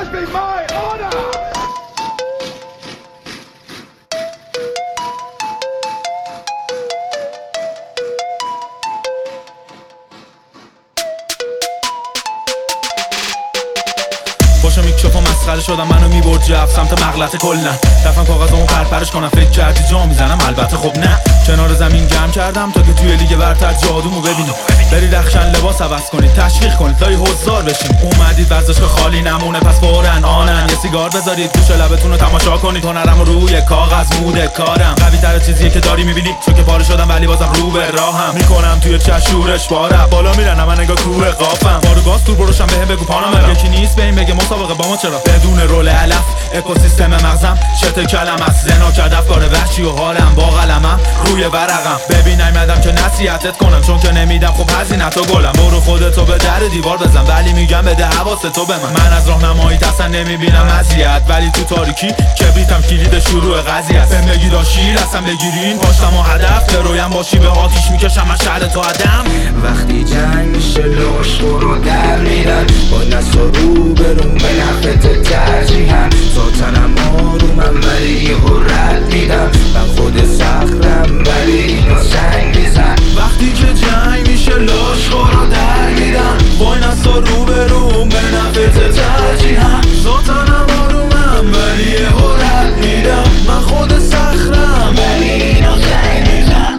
would be my honor. باشم میکروفون مسخره شدم منو میبرد جف سمت مغلطه کلا رفتم کاغذمو پرپرش کنم فکر کردی جا میزنم البته خب نه کنار زمین جمع کردم تا که توی لیگ برتر جادومو ببینی برید رخشن لباس عوض کنید تشویق کنید لای حضار بشین اومدید ورزشگاه خالی نمونه پس فورن آنن یه سیگار بذارید گوش لبتون رو تماشا کنید هنرم روی کاغذ موده کارم قوی تر چیزیه که داری میبینی چون که پاره شدم ولی بازم رو به راهم میکنم توی چشورش بارم بالا میرن من انگار کوه قافم بارو گاز دور بروشم بهم بگو پانم یکی نیست بهم بگه مسابقه با ما چرا بدون رول علف اکوسیستم مغزم شت کلم از زنا کرد افکار وحشی و حالم با قلمم روی ورقم ببین نیومدم که نصیحتت کنم چون که نمیدم خب هزینه‌تو گلم برو خودتو به در دیوار بزن ولی میگم بده حواستو به من از راهنمایی اصلا نمیبینم اذیت ولی تو تاریکی کبریتم کلید شروع قضیه است بهم بگی شیر اصلا بگیرین پاشتم و هدف برویم باشی به آتیش میکشم از شهر تو آدم وقتی جنگ میشه لوش رو در میرن با نس و رو برون به نفت ترجیحن ذاتنم آرومم ولی یهو رد میدم من خود سخرم ولی اینو سنگ میزن وقتی که جنگ میشه لاش رو در میرن با نس و رو برون به نفت ترجیحن ذاتنم آرومم ولی یهو رد میدم من خود سخرم ولی اینو سنگ میزن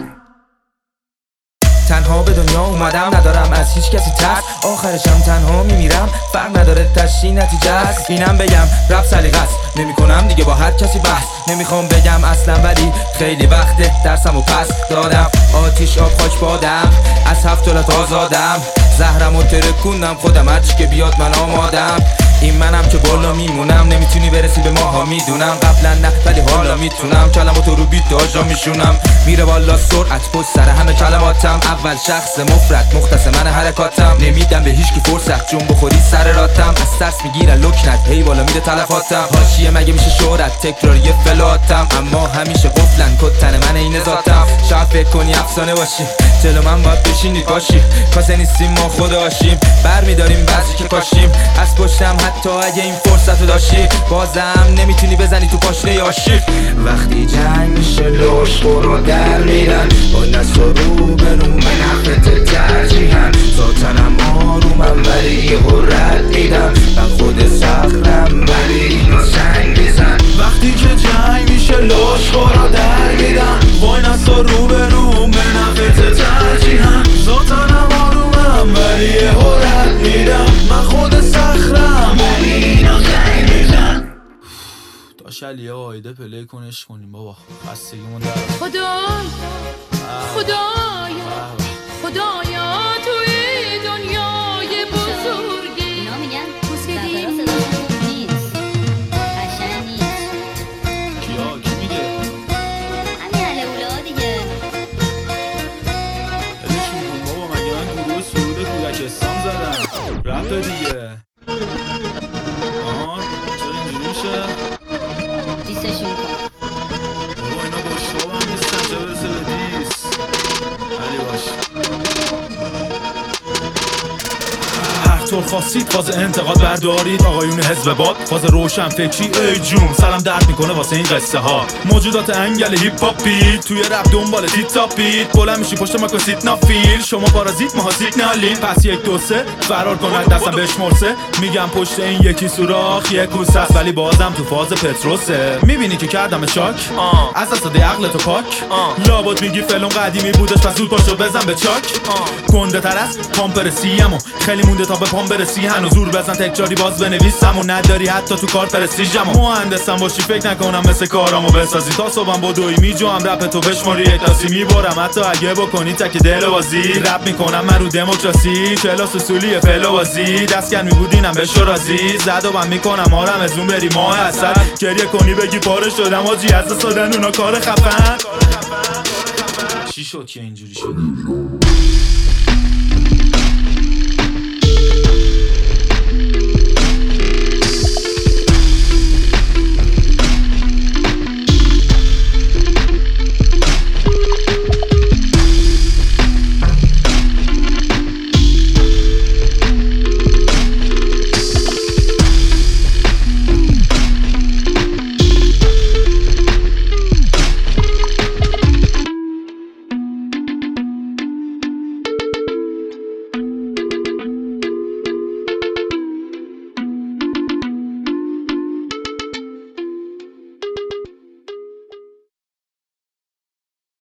تنها به دنیا اومدم ندارم از هیچ کسی ترس آخرشم تنها میمیرم فرق نداره تشی نتیجه است اینم بگم رپ سلیقه است نمیکنم دیگه با هر کسی بحث نمیخوام بگم اصلا ولی خیلی وقته درسمو پس دادم آتیش آب خاک بادم از 7 دولت آزادم زهرمو ترکوندم خودم هرچی که بیاد من آمادم این منم که بالا میمونم نمیتونی برسی به ماها میدونم قبلا نه ولی حالا میتونم کلماتو رو بیت داجا میشونم میره بالا سرعت پشت سر همه کلماتم اول شخص مفرد مختص من حرکاتم نمیدم به هیچ کی فرصت جون بخوری سر راتم از ترس میگیرن لکنت هی بالا میره تلفاتم حاشیه مگه میشه شهرت تکرار یه فلاتم اما همیشه قفلن کتن من این ذاتم شاید فکر کنی افسانه باشی جلو من باید بشینید باشی کاسه نیستیم ما خدا باشیم برمیداریم بعضی که کاشیم از پشتم حتی اگه این فرصتو داشتی بازم نمیتونی بزنی تو پاشنه آشیل وقتی جنگ میشه لوش رو در میرن با نس و رو برون به نفت ترجیحن ذاتنم آرومم ولی یهو رد میدم من خود سخرم ولی اینو سنگ میزن وقتی که جنگ میشه لاش رو در میرن وای نسا رو برون به نفت ترجیحن ذاتنم آرومم ولی یهو رد میدم من خود سخرم ولی اینو سنگ میزن داش علیه آیده پلی کنش کنیم بابا خستگیمون در خدایا توی دنیای بزرگی اینا میگن برقرار صدا نیست قشنگ نیست کی میگه همین علولا دیگه ادشون کن بابا مگه من گروه سرود کودکستان زدم رپ دیگه چرا اینجوری میشه دیستشون کن بابا اینا باشتاب هم نیستن چه برسه به دیس علی باش هر طور خواستید فاز انتقاد بردارید آقایون حزب باد فاز روشن فکری ای جون سرم درد میکنه واسه این قصه ها موجودات انگل هیپ هاپی توی رپ دنبال تیت تاپید بلند میشی پشت ماکو سیتنا فیل شما پارازیت ماها سیگنالین پس 1 2 3 فرار کن دستم بشمرسه میگم پشت این یکی سوراخ یک کوسه است ولی بازم تو فاز پتروسه میبینی که کردم شاک از اساده عقل تو پاک لابد میگی فلون قدیمی بودش پس زود پاشو بزن به چاک گنده تر از پامپرسیمو خیلی مونده تا به پام برسی هنوز زور بزن تکراری باز بنویسم و نداری حتی تو کار پرستیژمو مهندسم باشی فکر نکنم مثل کارامو بسازی تا صبحم بدوی میجوام رپ تو بشماری یک تاسی میبرم حتی اگه بکنی تک دل بازی رپ میکنم من رو دموکراسی کلاس اصولی فعل بازی دستگرم میبودینم به شورازی زد و من میکنم آرم از اون بری ماه اصل گریه کنی بگی پاره شدم آجی از دادن اونا کار خفن چی شد که اینجوری شد